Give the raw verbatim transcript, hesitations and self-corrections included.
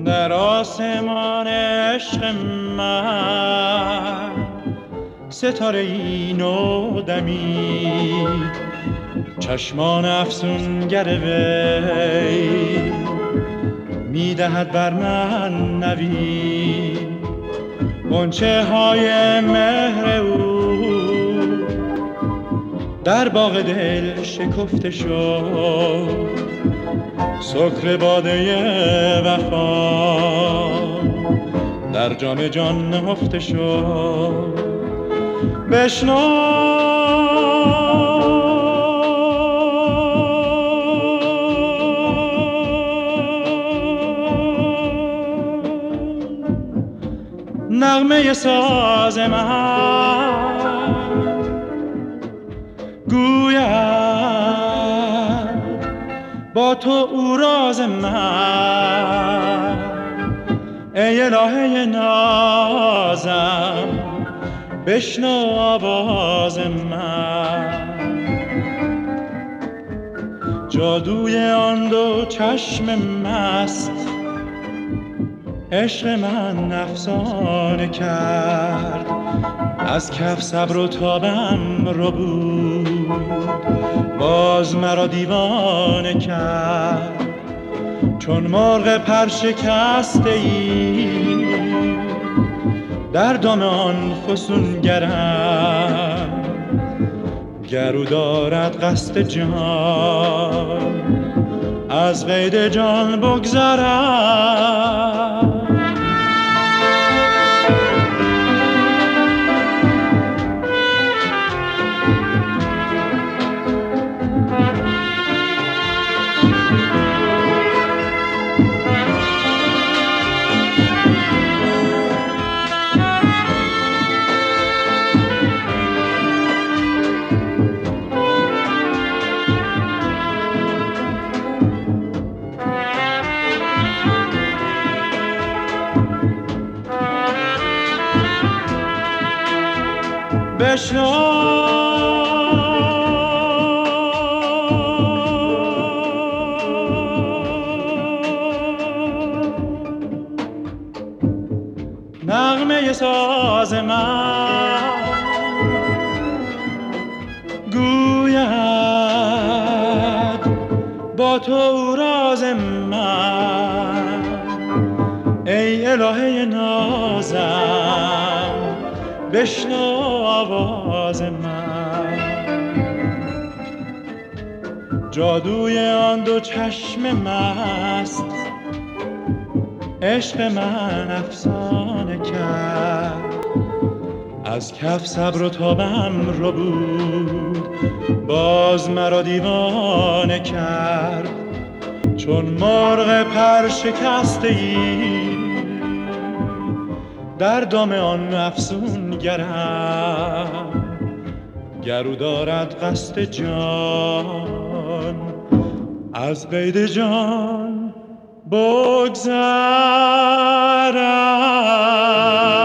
در آسمان عشق من ستاره ای نو دمید، چشمان افسونگر وی میدهد بر من نوید. غنچه های مهر او در باغ دل شکفته شد، سکر باده وفا در جام جان نهفته شد. بشنو نغمه ساز من گوید با تو او راز من. ای الهه نازم بشنو آواز من. جادوی آن دو چشم مست عشق من افسانه کرد، از کف صبر و تابم رو بود، باز مرا دیوانه کرد. چون مرغ پر شکسته ای در دام آن فسونگرم، گرو دارد قصد جان از قید جان بگذرم. بشنو نغمه ساز من گوید با تو راز من. ای الهه نازم بشنو آواز من. جادوی آن دو چشم مست عشق من افسانه کرد، از کف صبر و تابم رو بود، باز مرا دیوانه کرد. چون مرغ پر شکسته ای در دام آن افسونگرم، گرو دارد قصد جان از قید جان بگذرم.